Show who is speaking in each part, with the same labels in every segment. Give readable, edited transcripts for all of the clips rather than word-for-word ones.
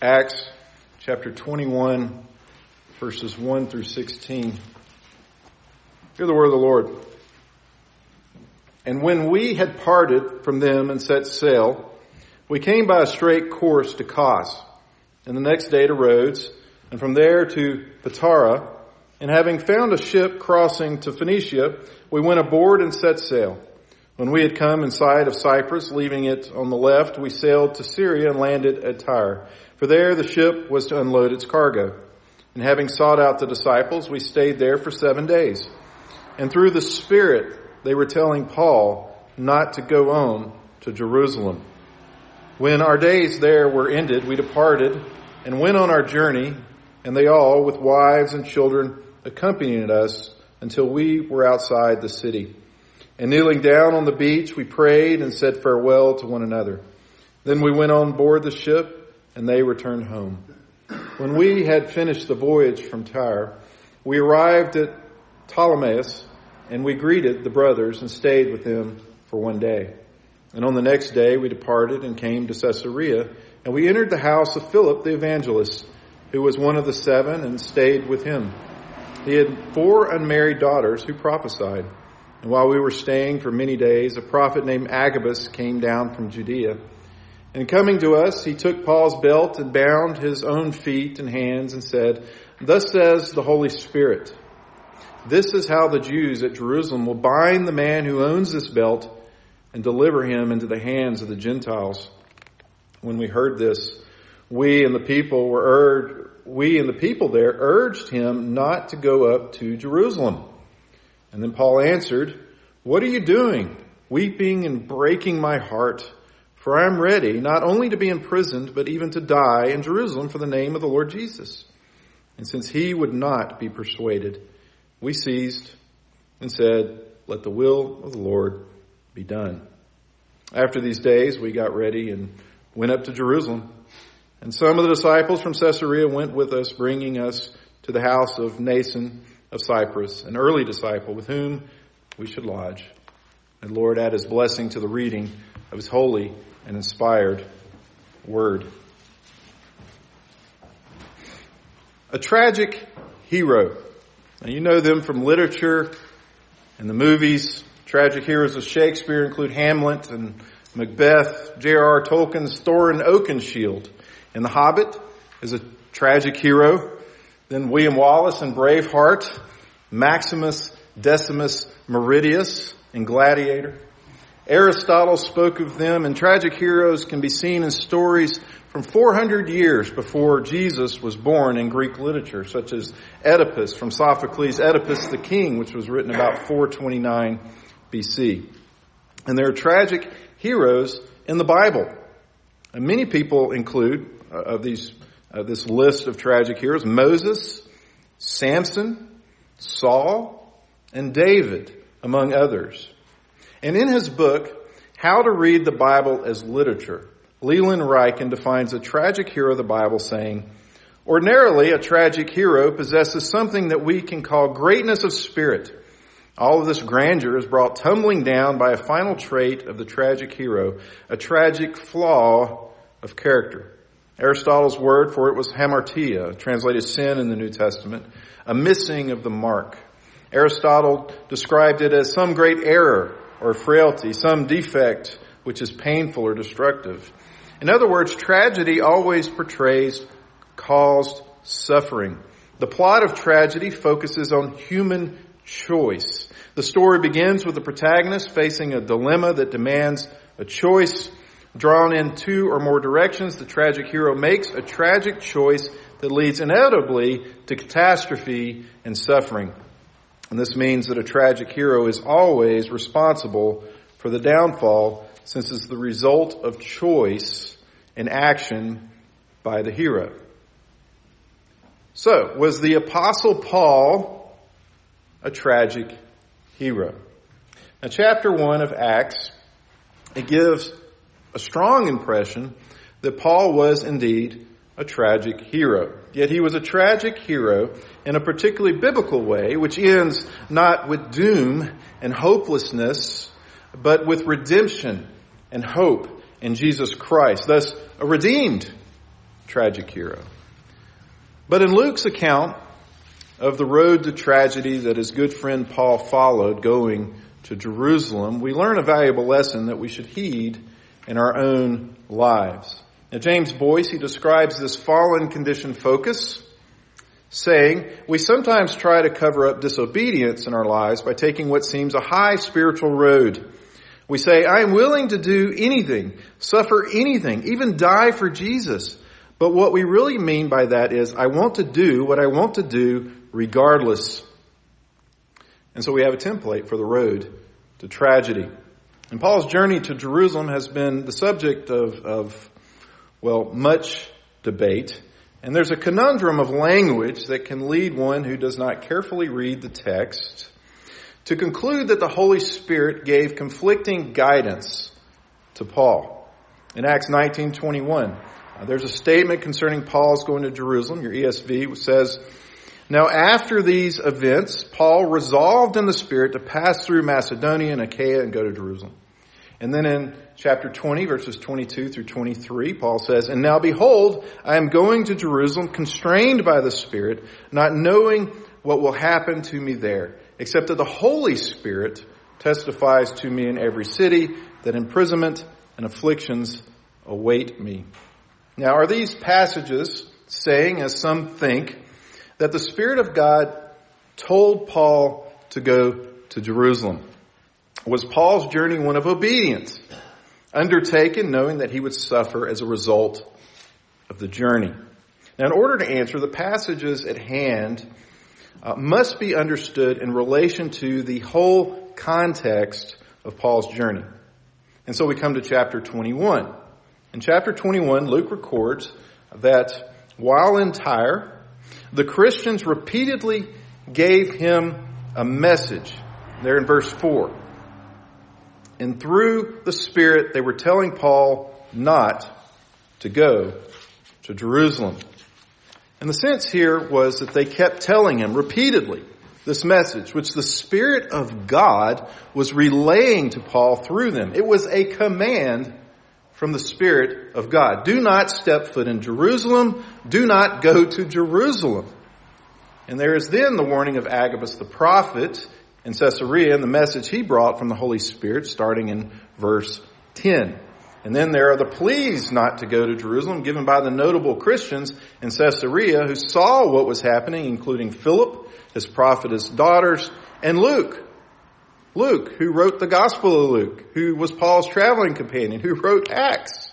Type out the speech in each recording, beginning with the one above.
Speaker 1: Acts chapter 21, verses 1 through 16. Hear the word of the Lord. And when we had parted from them and set sail, we came by a straight course to Kos, and the next day to Rhodes, and from there to Patara. And having found a ship crossing to Phoenicia, we went aboard and set sail. When we had come in sight of Cyprus, leaving it on the left, we sailed to Syria and landed at Tyre. For there the ship was to unload its cargo. And having sought out the disciples, we stayed there for 7 days. And through the Spirit, they were telling Paul not to go on to Jerusalem. When our days there were ended, we departed and went on our journey, and they all, with wives and children, accompanied us until we were outside the city. And kneeling down on the beach, we prayed and said farewell to one another. Then we went on board the ship, and they returned home. When we had finished the voyage from Tyre, we arrived at Ptolemais, and we greeted the brothers and stayed with them for 1 day. And on the next day we departed and came to Caesarea, and we entered the house of Philip the evangelist, who was one of the 7, and stayed with him. He had 4 unmarried daughters who prophesied. And while we were staying for many days, a prophet named Agabus came down from Judea. And coming to us, he took Paul's belt and bound his own feet and hands and said, "Thus says the Holy Spirit, this is how the Jews at Jerusalem will bind the man who owns this belt and deliver him into the hands of the Gentiles." When we heard this, we and the people there urged him not to go up to Jerusalem. And then Paul answered, "What are you doing, weeping and breaking my heart? For I am ready not only to be imprisoned, but even to die in Jerusalem for the name of the Lord Jesus." And since he would not be persuaded, we ceased and said, "Let the will of the Lord be done." After these days, we got ready and went up to Jerusalem. And some of the disciples from Caesarea went with us, bringing us to the house of Mnason of Cyprus, an early disciple with whom we should lodge. And Lord, add his blessing to the reading of his holy and inspired word. A tragic hero. Now, you know them from literature and the movies. Tragic heroes of Shakespeare include Hamlet and Macbeth. J.R.R. Tolkien's Thorin Oakenshield in The Hobbit is a tragic hero. Then William Wallace in Braveheart, Maximus Decimus Meridius in Gladiator. Aristotle spoke of them, and tragic heroes can be seen in stories from 400 years before Jesus was born in Greek literature, such as Oedipus from Sophocles' Oedipus the King, which was written about 429 BC. And there are tragic heroes in the Bible. And many people include this list of tragic heroes: Moses, Samson, Saul, and David, among others. And in his book, How to Read the Bible as Literature, Leland Ryken defines a tragic hero of the Bible saying, "Ordinarily, a tragic hero possesses something that we can call greatness of spirit. All of this grandeur is brought tumbling down by a final trait of the tragic hero, a tragic flaw of character." Aristotle's word for it was hamartia, translated sin in the New Testament, a missing of the mark. Aristotle described it as some great error or frailty, some defect which is painful or destructive. In other words, tragedy always portrays caused suffering. The plot of tragedy focuses on human choice. The story begins with the protagonist facing a dilemma that demands a choice. Drawn in 2 or more directions, the tragic hero makes a tragic choice that leads inevitably to catastrophe and suffering. And this means that a tragic hero is always responsible for the downfall, since it's the result of choice and action by the hero. So, was the Apostle Paul a tragic hero? Now, chapter 1 of Acts, it gives a strong impression that Paul was indeed a tragic hero. Yet he was a tragic hero in a particularly biblical way, which ends not with doom and hopelessness, but with redemption and hope in Jesus Christ. Thus, a redeemed tragic hero. But in Luke's account of the road to tragedy that his good friend Paul followed going to Jerusalem, we learn a valuable lesson that we should heed in our own lives. Now, James Boyce, he describes this fallen condition focus, saying, we sometimes try to cover up disobedience in our lives by taking what seems a high spiritual road. We say, I am willing to do anything, suffer anything, even die for Jesus. But what we really mean by that is, I want to do what I want to do regardless. And so we have a template for the road to tragedy. And Paul's journey to Jerusalem has been the subject of much debate. And there's a conundrum of language that can lead one who does not carefully read the text to conclude that the Holy Spirit gave conflicting guidance to Paul. In Acts 19:21, there's a statement concerning Paul's going to Jerusalem. Your ESV says, now after these events, Paul resolved in the Spirit to pass through Macedonia and Achaia and go to Jerusalem. And then in chapter 20, verses 22 through 23, Paul says, and now behold, I am going to Jerusalem, constrained by the Spirit, not knowing what will happen to me there, except that the Holy Spirit testifies to me in every city that imprisonment and afflictions await me. Now, are these passages saying, as some think, that the Spirit of God told Paul to go to Jerusalem? Was Paul's journey one of obedience, undertaken knowing that he would suffer as a result of the journey? Now, in order to answer, the passages at hand must be understood in relation to the whole context of Paul's journey. And so we come to chapter 21. In chapter 21, Luke records that while in Tyre, the Christians repeatedly gave him a message. There in verse 4. And through the Spirit, they were telling Paul not to go to Jerusalem. And the sense here was that they kept telling him repeatedly this message, which the Spirit of God was relaying to Paul through them. It was a command from the Spirit of God. Do not step foot in Jerusalem. Do not go to Jerusalem. And there is then the warning of Agabus the prophet in Caesarea and the message he brought from the Holy Spirit starting in verse 10. And then there are the pleas not to go to Jerusalem given by the notable Christians in Caesarea who saw what was happening, including Philip, his prophetess daughters, and Luke. Luke, who wrote the Gospel of Luke, who was Paul's traveling companion, who wrote Acts.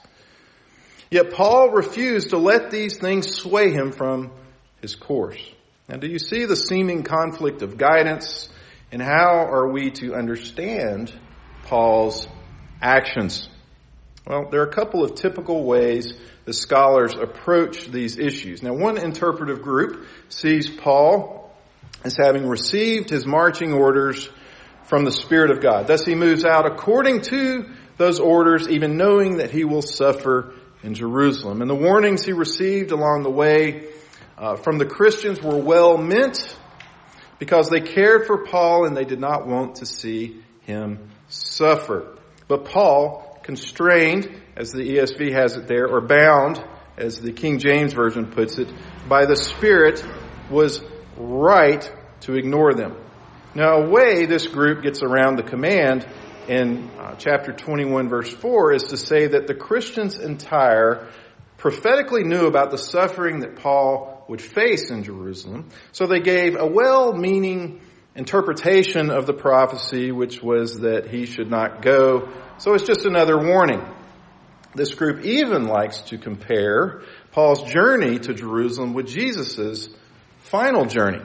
Speaker 1: Yet Paul refused to let these things sway him from his course. Now, do you see the seeming conflict of guidance? And how are we to understand Paul's actions? Well, there are a couple of typical ways the scholars approach these issues. Now, one interpretive group sees Paul as having received his marching orders from the Spirit of God. Thus, he moves out according to those orders, even knowing that he will suffer in Jerusalem. And the warnings he received along the way from the Christians were well meant because they cared for Paul and they did not want to see him suffer. But Paul, constrained, as the ESV has it there, or bound, as the King James Version puts it, by the Spirit, was right to ignore them. Now, a way this group gets around the command in chapter 21, verse 4, is to say that the Christians in Tyre prophetically knew about the suffering that Paul would face in Jerusalem. So they gave a well-meaning interpretation of the prophecy, which was that he should not go. So it's just another warning. This group even likes to compare Paul's journey to Jerusalem with Jesus' final journey.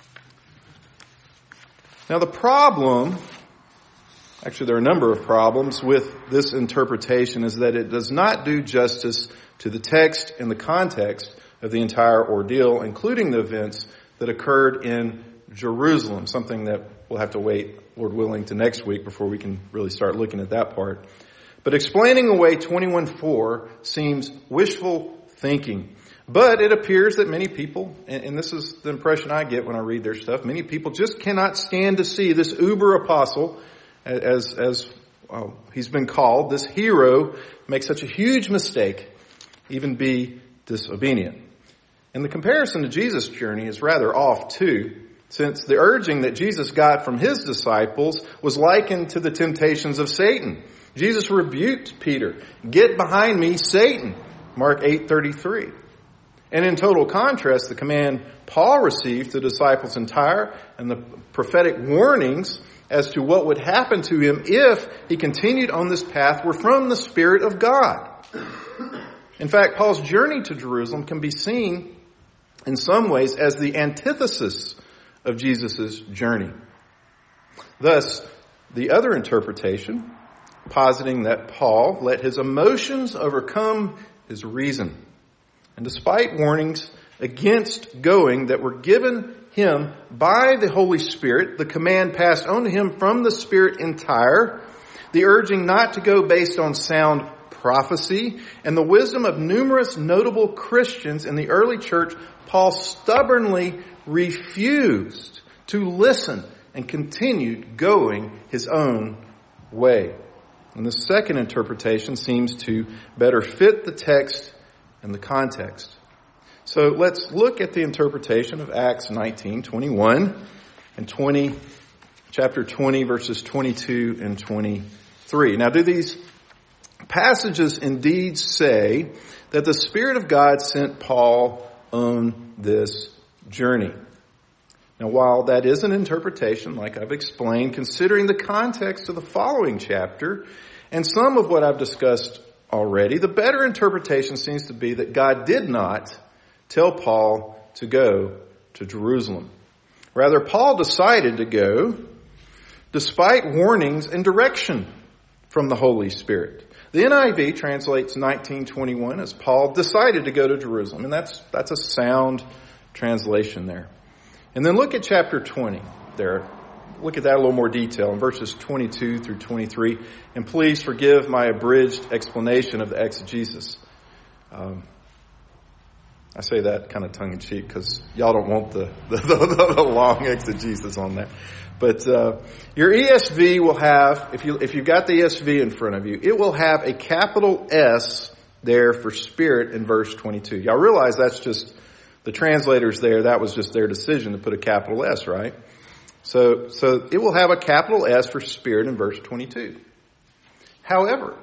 Speaker 1: Now the problem, actually there are a number of problems with this interpretation, is that it does not do justice to the text and the context of the entire ordeal, including the events that occurred in Jerusalem, something that we'll have to wait, Lord willing, to next week before we can really start looking at that part. But explaining away 21:4 seems wishful thinking. But it appears that many people, and this is the impression I get when I read their stuff, many people just cannot stand to see this uber apostle, as he's been called, this hero, make such a huge mistake, even be disobedient. And the comparison to Jesus' journey is rather off too, since the urging that Jesus got from his disciples was likened to the temptations of Satan. Jesus rebuked Peter, "Get behind me, Satan," Mark 8:33. And in total contrast, the command Paul received to the disciples in Tyre and the prophetic warnings as to what would happen to him if he continued on this path were from the Spirit of God. In fact, Paul's journey to Jerusalem can be seen in some ways as the antithesis of Jesus' journey. Thus, the other interpretation, positing that Paul let his emotions overcome his reason. And despite warnings against going that were given him by the Holy Spirit, the command passed on to him from the Spirit in Tyre, the urging not to go based on sound prophecy, and the wisdom of numerous notable Christians in the early church, Paul stubbornly refused to listen and continued going his own way. And the second interpretation seems to better fit the text and the context. So let's look at the interpretation of Acts 19:21 and chapter 20, verses 22 and 23. Now, do these passages indeed say that the Spirit of God sent Paul on this journey? Now, while that is an interpretation, like I've explained, considering the context of the following chapter and some of what I've discussed already, the better interpretation seems to be that God did not tell Paul to go to Jerusalem. Rather, Paul decided to go despite warnings and direction from the Holy Spirit. The NIV translates 19:21 as Paul decided to go to Jerusalem, and that's a sound translation there. And then look at chapter 20 there. Look at that in a little more detail in verses 22 through 23. And please forgive my abridged explanation of the exegesis. I say that kind of tongue-in-cheek because y'all don't want the long exegesis on that. But your ESV will have, if you've got the ESV in front of you, it will have a capital S there for Spirit in verse 22. Y'all realize that's just the translators there. That was just their decision to put a capital S, right? So it will have a capital S for Spirit in verse 22. However,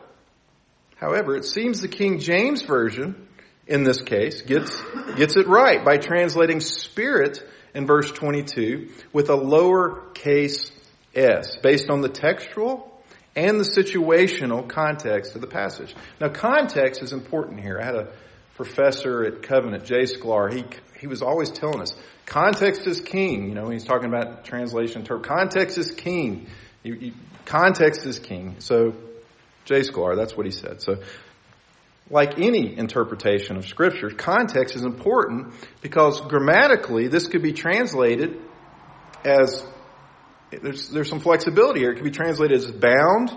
Speaker 1: it seems the King James Version in this case gets it right by translating Spirit in verse 22 with a lowercase s based on the textual and the situational context of the passage. Now, context is important here. I had a professor at Covenant, Jay Sklar. He was always telling us, context is king. You know, when he's talking about translation term, context is king. Context is king. So, Jay Sklar, that's what he said. So, like any interpretation of Scripture, context is important because grammatically this could be translated as, there's some flexibility here. It could be translated as bound,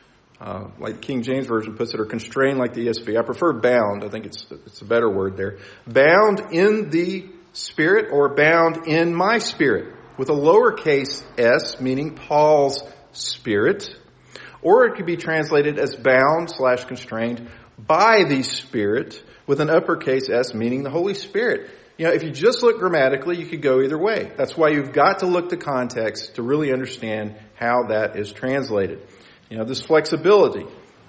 Speaker 1: like King James Version puts it, or constrained like the ESV. I prefer bound. I think it's a better word there. Bound in the Spirit or bound in my spirit with a lowercase s, meaning Paul's spirit. Or it could be translated as bound/constrained by the Spirit with an uppercase S, meaning the Holy Spirit. You know, if you just look grammatically, you could go either way. That's why you've got to look to context to really understand how that is translated. You know, this flexibility,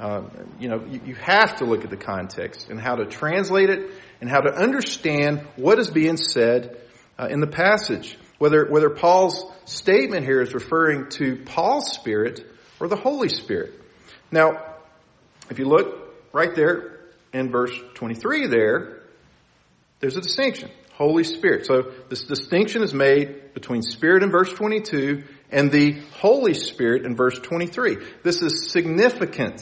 Speaker 1: you have to look at the context and how to translate it and how to understand what is being said in the passage. Whether Paul's statement here is referring to Paul's Spirit or the Holy Spirit. Now, if you look right there in verse 23 there's a distinction. Holy Spirit. So this distinction is made between Spirit in verse 22 and the Holy Spirit in verse 23. This is significant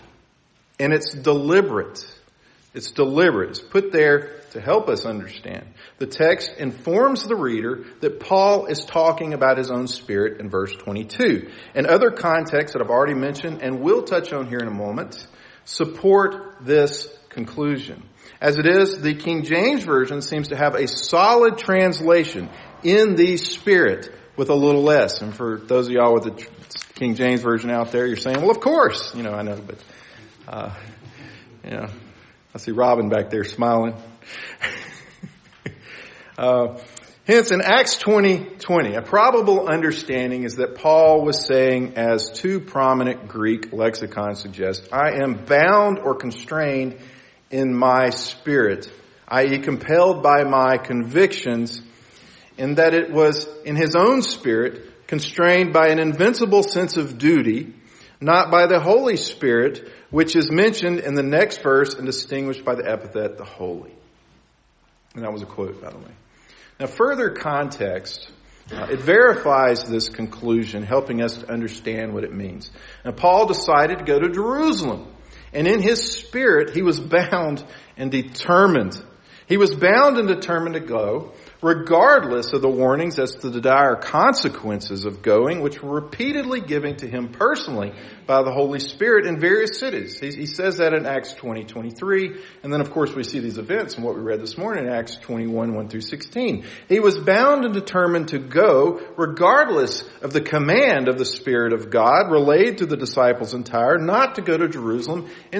Speaker 1: and it's deliberate. It's deliberate. It's put there to help us understand. The text informs the reader that Paul is talking about his own Spirit in verse 22. And other contexts that I've already mentioned and will touch on here in a moment support this conclusion. As it is, the King James Version seems to have a solid translation in the Spirit with a little s. And for those of y'all with the King James Version out there, you're saying, well, of course. I know, but, I see Robin back there smiling. Hence, in Acts 20:20, a probable understanding is that Paul was saying, as two prominent Greek lexicons suggest, I am bound or constrained in my spirit, i.e. compelled by my convictions, in that it was in his own spirit, constrained by an invincible sense of duty, not by the Holy Spirit, which is mentioned in the next verse and distinguished by the epithet, the Holy. And that was a quote, by the way. Now, further context, it verifies this conclusion, helping us to understand what it means. Now, Paul decided to go to Jerusalem, and in his spirit, he was bound and determined. He was bound and determined to go, regardless of the warnings as to the dire consequences of going, which were repeatedly given to him personally by the Holy Spirit in various cities. He says that in Acts 20:23, and then of course we see these events in what we read this morning in Acts 21:1-16. He was bound and determined to go, regardless of the command of the Spirit of God relayed to the disciples in Tyre, not to go to Jerusalem in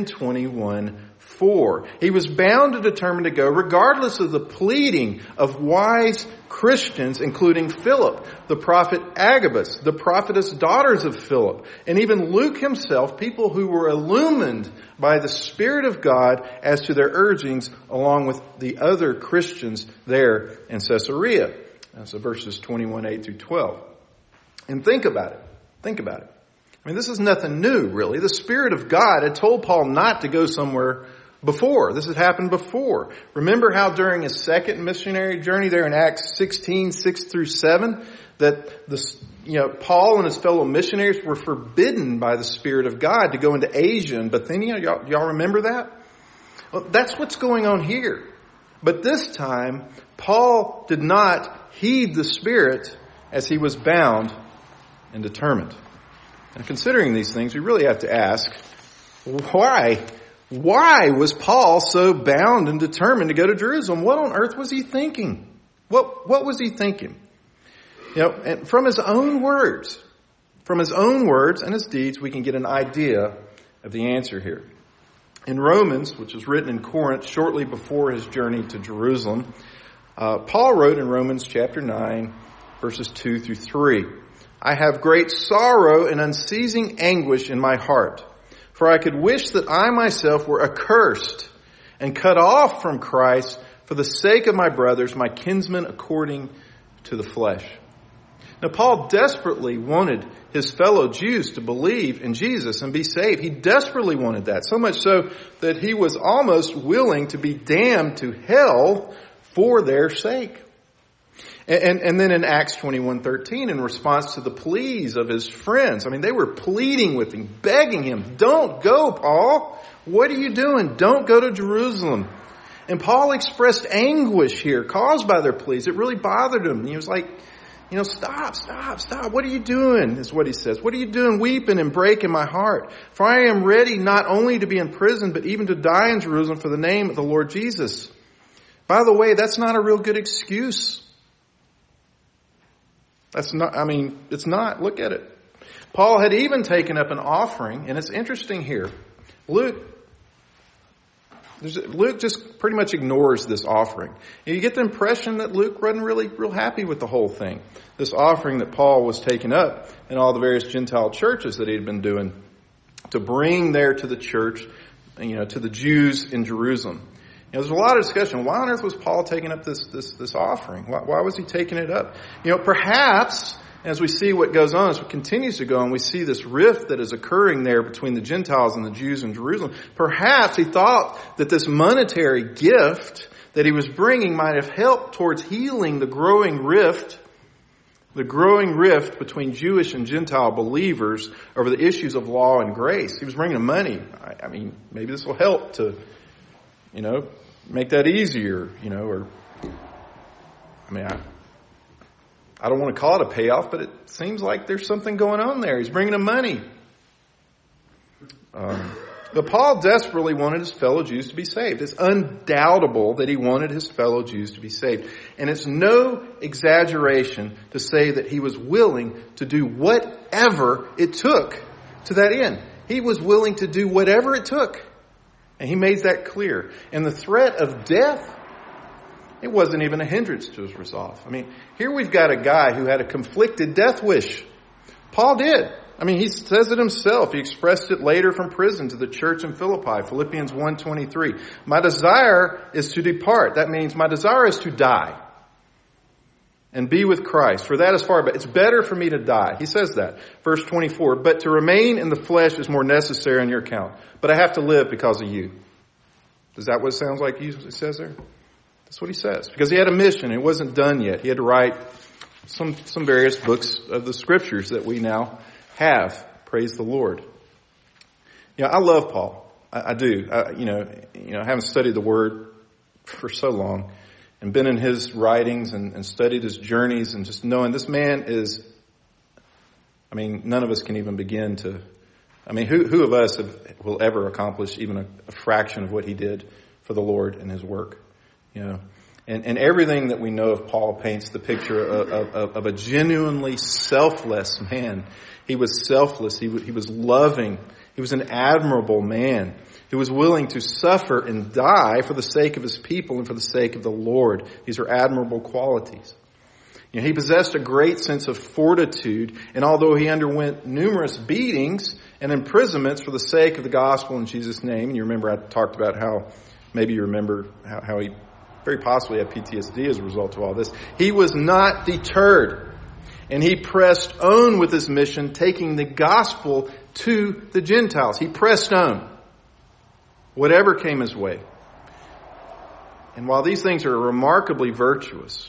Speaker 1: 21:4. He was bound and determined to go regardless of the pleading of wise Christians, including Philip, the prophet Agabus, the prophetess daughters of Philip, and even Luke himself, people who were illumined by the Spirit of God as to their urgings, along with the other Christians there in Caesarea. So verses 21:8-12. And think about it. Think about it. I mean, this is nothing new, really. The Spirit of God had told Paul not to go somewhere before. This had happened before. Remember how during his second missionary journey there in Acts 16:6-7, that Paul and his fellow missionaries were forbidden by the Spirit of God to go into Asia and Bithynia. Y'all remember that? Well, that's what's going on here. But this time, Paul did not heed the Spirit as he was bound and determined. And considering these things, we really have to ask, why? Why was Paul so bound and determined to go to Jerusalem? What on earth was he thinking? What was he thinking? And from his own words and his deeds, we can get an idea of the answer here. In Romans, which was written in Corinth shortly before his journey to Jerusalem, Paul wrote in Romans chapter 9, verses 2-3, I have great sorrow and unceasing anguish in my heart, for I could wish that I myself were accursed and cut off from Christ for the sake of my brothers, my kinsmen according to the flesh. Now, Paul desperately wanted his fellow Jews to believe in Jesus and be saved. He desperately wanted that, so much so that he was almost willing to be damned to hell for their sake. And then in Acts 21:13, in response to the pleas of his friends, I mean, they were pleading with him, begging him, don't go, Paul. What are you doing? Don't go to Jerusalem. And Paul expressed anguish here caused by their pleas. It really bothered him. He was like, stop. What are you doing? Is what he says. What are you doing weeping and breaking my heart? For I am ready not only to be in prison, but even to die in Jerusalem for the name of the Lord Jesus. By the way, that's not a real good excuse. It's not. Look at it. Paul had even taken up an offering, and it's interesting here. Luke just pretty much ignores this offering. And you get the impression that Luke wasn't really real happy with the whole thing. This offering that Paul was taking up in all the various Gentile churches that he had been doing to bring there to the church, to the Jews in Jerusalem. There's a lot of discussion. Why on earth was Paul taking up this offering? Why was he taking it up? Perhaps as we see what goes on, as it continues to go on, we see this rift that is occurring there between the Gentiles and the Jews in Jerusalem. Perhaps he thought that this monetary gift that he was bringing might have helped towards healing the growing rift between Jewish and Gentile believers over the issues of law and grace. He was bringing them money. I mean, maybe this will help to, make that easier, I don't want to call it a payoff, but it seems like there's something going on there. He's bringing them money. But Paul desperately wanted his fellow Jews to be saved. It's undoubtable that he wanted his fellow Jews to be saved. And it's no exaggeration to say that he was willing to do whatever it took to that end. He was willing to do whatever it took. And he made that clear. And the threat of death It wasn't even a hindrance to his resolve. I mean, here we've got a guy who had a conflicted death wish. Paul did. I mean, he says it himself. He expressed it later from prison to the church in Philippi, Philippians 1:23. My desire is to depart. That means my desire is to die and be with Christ. For that is far better. It's better for me to die. He says that. Verse 24, but to remain in the flesh is more necessary on your account. But I have to live because of you. Is that what it sounds like he says there? That's what he says. Because he had a mission. It wasn't done yet. He had to write some various books of the scriptures that we now have. Praise the Lord. I love Paul. I do. I haven't studied the Word for so long and been in his writings and studied his journeys and just knowing this man is, none of us can even begin to, who of us will ever accomplish even a fraction of what he did for the Lord and his work? And everything that we know of Paul paints the picture of a genuinely selfless man. He was selfless. He was loving. He was an admirable man who was willing to suffer and die for the sake of his people and for the sake of the Lord. These are admirable qualities. He possessed a great sense of fortitude, and although he underwent numerous beatings and imprisonments for the sake of the gospel in Jesus' name, and you remember I talked about how he very possibly had PTSD as a result of all this, he was not deterred. And he pressed on with his mission, taking the gospel to the Gentiles. He pressed on. Whatever came his way. And while these things are remarkably virtuous,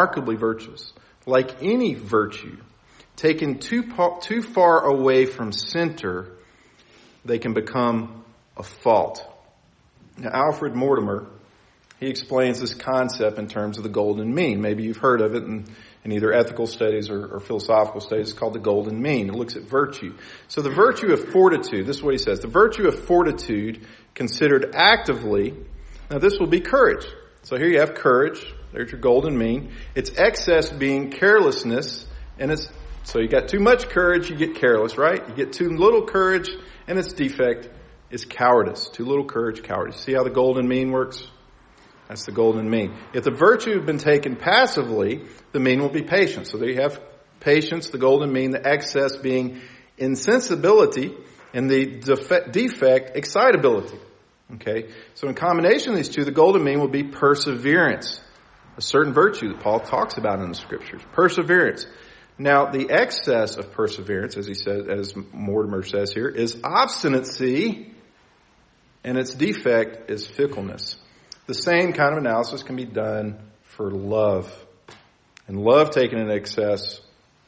Speaker 1: like any virtue, taken too far away from center, they can become a fault. Now, Alfred Mortimer, he explains this concept in terms of the golden mean. Maybe you've heard of it in either ethical studies or philosophical studies. It's called the golden mean. It looks at virtue. So the virtue of fortitude, this is what he says, the virtue of fortitude considered actively, now this will be courage. So here you have courage. There's your golden mean. Its excess being carelessness, so you got too much courage, you get careless, right? You get too little courage, and its defect is cowardice. Too little courage, cowardice. See how the golden mean works? That's the golden mean. If the virtue had been taken passively, the mean will be patience. So there you have patience, the golden mean, the excess being insensibility, and the defect, excitability. Okay? So in combination of these two, the golden mean will be perseverance. A certain virtue that Paul talks about in the scriptures. Perseverance. Now, the excess of perseverance, as Mortimer says here, is obstinacy, and its defect is fickleness. The same kind of analysis can be done for love. And love taken in excess,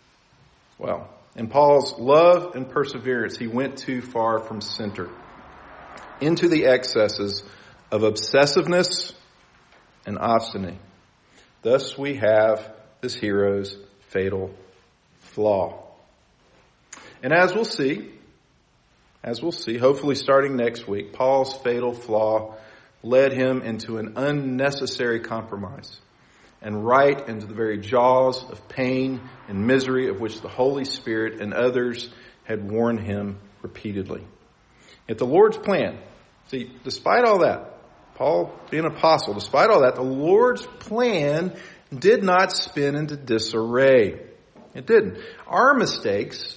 Speaker 1: in Paul's love and perseverance, he went too far from center into the excesses of obsessiveness and obstinacy. Thus we have this hero's fatal flaw. And as we'll see, hopefully starting next week, Paul's fatal flaw led him into an unnecessary compromise and right into the very jaws of pain and misery of which the Holy Spirit and others had warned him repeatedly. Yet the Lord's plan, despite all that, Paul being an apostle, despite all that, the Lord's plan did not spin into disarray. It didn't. Our mistakes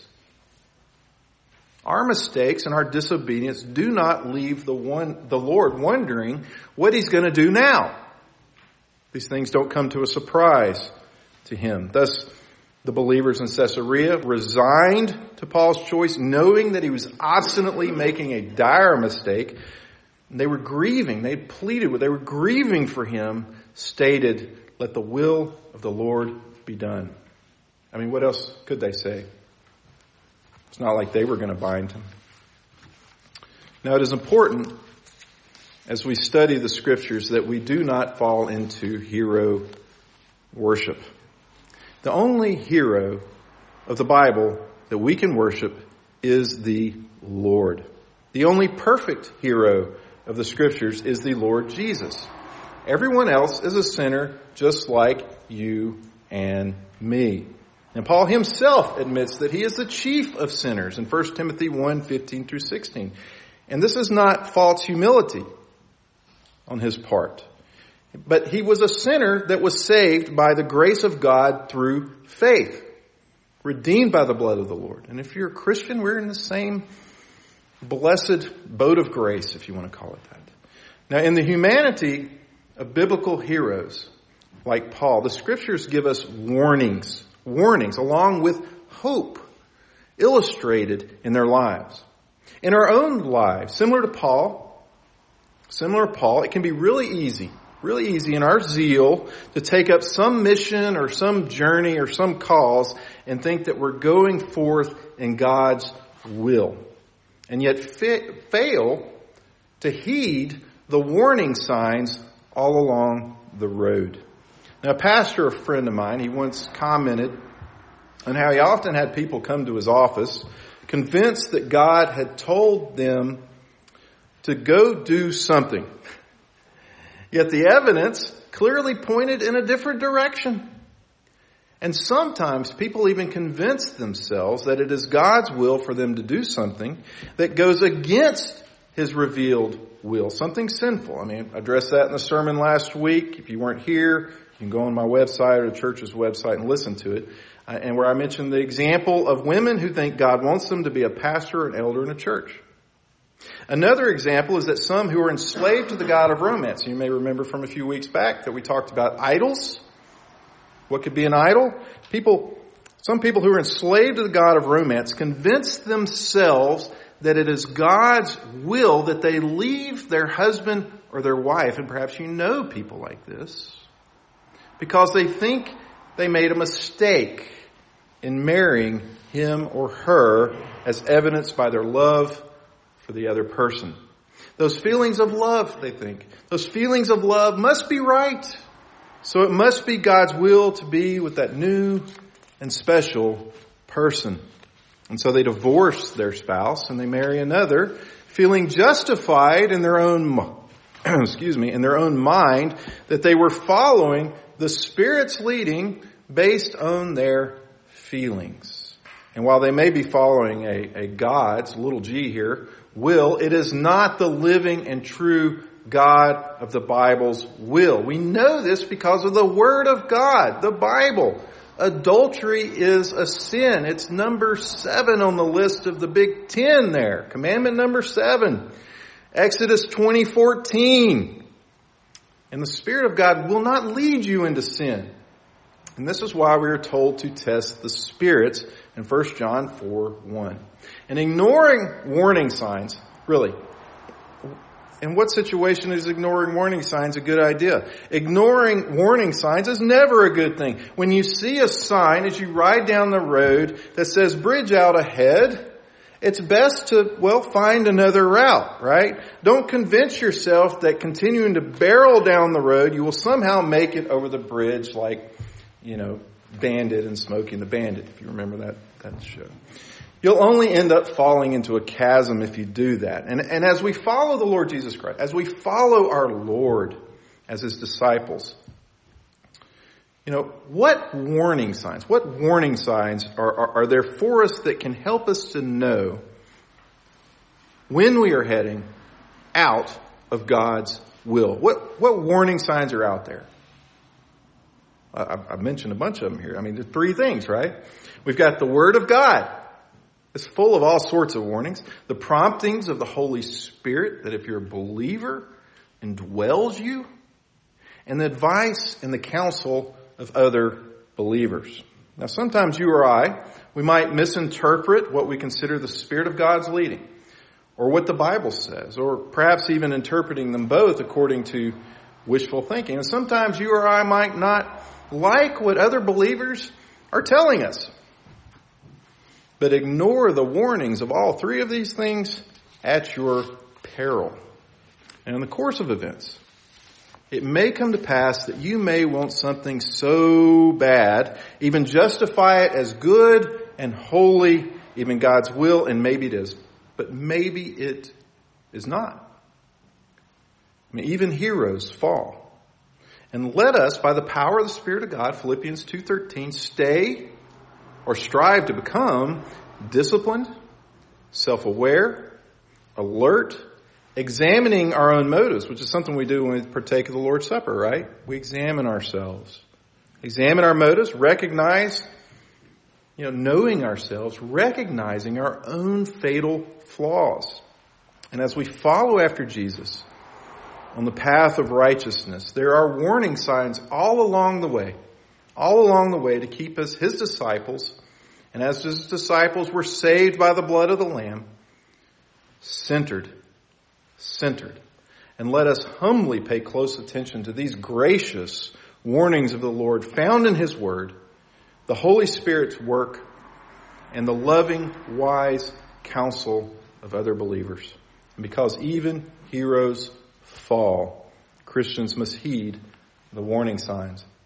Speaker 1: and our disobedience do not leave the Lord wondering what he's going to do now. These things don't come to a surprise to him. Thus, the believers in Caesarea resigned to Paul's choice, knowing that he was obstinately making a dire mistake. They were grieving. They pleaded, they were grieving for him, stated, let the will of the Lord be done. What else could they say? It's not like they were going to bind him. Now, it is important as we study the scriptures that we do not fall into hero worship. The only hero of the Bible that we can worship is the Lord. The only perfect hero of the scriptures is the Lord Jesus. Everyone else is a sinner just like you and me. And Paul himself admits that he is the chief of sinners in 1 Timothy 1:15 through 16. And this is not false humility on his part. But he was a sinner that was saved by the grace of God through faith, redeemed by the blood of the Lord. And if you're a Christian, we're in the same blessed boat of grace, if you want to call it that. Now, in the humanity of biblical heroes like Paul, the scriptures give us warnings along with hope illustrated in their lives. In our own lives, similar to Paul, it can be really easy in our zeal to take up some mission or some journey or some cause and think that we're going forth in God's will, and yet fail to heed the warning signs all along the road. Now, a pastor, a friend of mine, he once commented on how he often had people come to his office convinced that God had told them to go do something. Yet the evidence clearly pointed in a different direction. And sometimes people even convince themselves that it is God's will for them to do something that goes against His revealed will, something sinful. I mean, I addressed that in the sermon last week. If you weren't here, you can go on my website or the church's website and listen to it. And where I mentioned the example of women who think God wants them to be a pastor or an elder in a church. Another example is that some who are enslaved to the god of romance. You may remember from a few weeks back that we talked about idols. What could be an idol? Some people who are enslaved to the god of romance convince themselves that it is God's will that they leave their husband or their wife, and perhaps you know people like this, because they think they made a mistake in marrying him or her, as evidenced by their love for the other person. Those feelings of love, they think, those feelings of love must be right. So it must be God's will to be with that new and special person. And so they divorce their spouse and they marry another, feeling justified in their own, in their own mind that they were following the Spirit's leading based on their feelings. And while they may be following a God's, little g here, will, it is not the living and true God of the Bible's will. We know this because of the Word of God, the Bible. Adultery is a sin. It's number 7 on the list of the Big 10 there. Commandment number 7. Exodus 20:14. And the Spirit of God will not lead you into sin. And this is why we are told to test the spirits in 1 John 4:1. And ignoring warning signs, really, in what situation is ignoring warning signs a good idea? Ignoring warning signs is never a good thing. When you see a sign as you ride down the road that says bridge out ahead, it's best to, find another route, right? Don't convince yourself that continuing to barrel down the road, you will somehow make it over the bridge like, Bandit and Smokey and the Bandit, if you remember that show. You'll only end up falling into a chasm if you do that. And as we follow the Lord Jesus Christ, as we follow our Lord as His disciples, what warning signs are there for us that can help us to know when we are heading out of God's will? What warning signs are out there? I mentioned a bunch of them here. There's 3 things, right? We've got the Word of God. It's full of all sorts of warnings. The promptings of the Holy Spirit, that if you're a believer, indwells you. And the advice and the counsel of other believers. Now, sometimes you or I, we might misinterpret what we consider the Spirit of God's leading, or what the Bible says, or perhaps even interpreting them both according to wishful thinking. And sometimes you or I might not like what other believers are telling us. But ignore the warnings of all 3 of these things at your peril. And in the course of events, it may come to pass that you may want something so bad, even justify it as good and holy, even God's will, and maybe it is. But maybe it is not. Even heroes fall. And let us, by the power of the Spirit of God, Philippians 2:13, stay or strive to become disciplined, self-aware, alert, examining our own motives, which is something we do when we partake of the Lord's Supper, right? We examine ourselves. Examine our motives, recognize, knowing ourselves, recognizing our own fatal flaws. And as we follow after Jesus on the path of righteousness, there are warning signs all along the way to keep us his disciples. And as his disciples were saved by the blood of the Lamb, centered. And let us humbly pay close attention to these gracious warnings of the Lord found in his word, the Holy Spirit's work, and the loving, wise counsel of other believers. And because even heroes fall, Christians must heed the warning signs